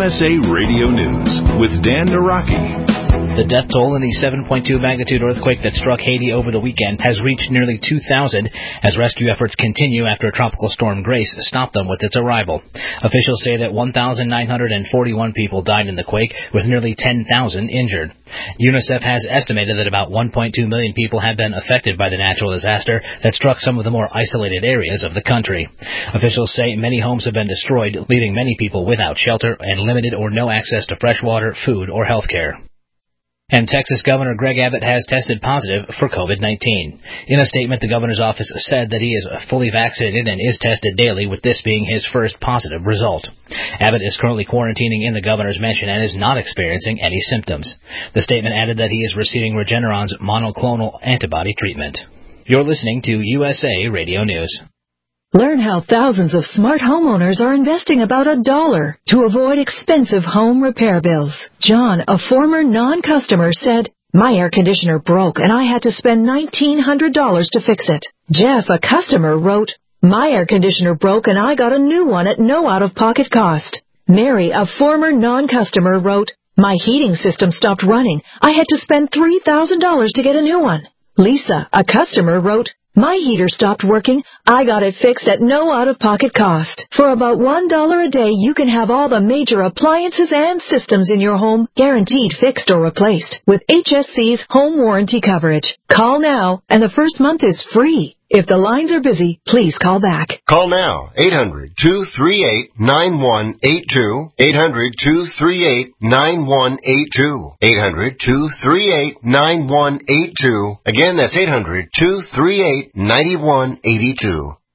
USA Radio News with Dan Naraki. The death toll in the 7.2 magnitude earthquake that struck Haiti over the weekend has reached nearly 2,000 as rescue efforts continue after Tropical Storm Grace stopped them with its arrival. Officials say that 1,941 people died in the quake, with nearly 10,000 injured. UNICEF has estimated that about 1.2 million people have been affected by the natural disaster that struck some of the more isolated areas of the country. Officials say many homes have been destroyed, leaving many people without shelter and limited or no access to fresh water, food, or health care. And Texas Governor Greg Abbott has tested positive for COVID-19. In a statement, the governor's office said that he is fully vaccinated and is tested daily, with this being his first positive result. Abbott is currently quarantining in the governor's mansion and is not experiencing any symptoms. The statement added that he is receiving Regeneron's monoclonal antibody treatment. You're listening to USA Radio News. Learn how thousands of smart homeowners are investing about $1 to avoid expensive home repair bills. John, a former non-customer, said, "My air conditioner broke and I had to spend $1,900 to fix it." Jeff, a customer, wrote, "My air conditioner broke and I got a new one at no out-of-pocket cost." Mary, a former non-customer, wrote, "My heating system stopped running. I had to spend $3,000 to get a new one." Lisa, a customer, wrote, "My heater stopped working. I got it fixed at no out-of-pocket cost." For about $1 a day, you can have all the major appliances and systems in your home guaranteed fixed or replaced with HSC's home warranty coverage. Call now, and the first month is free. If the lines are busy, please call back. Call now, 800-238-9182, 800-238-9182, 800-238-9182. Again, that's 800-238-9182.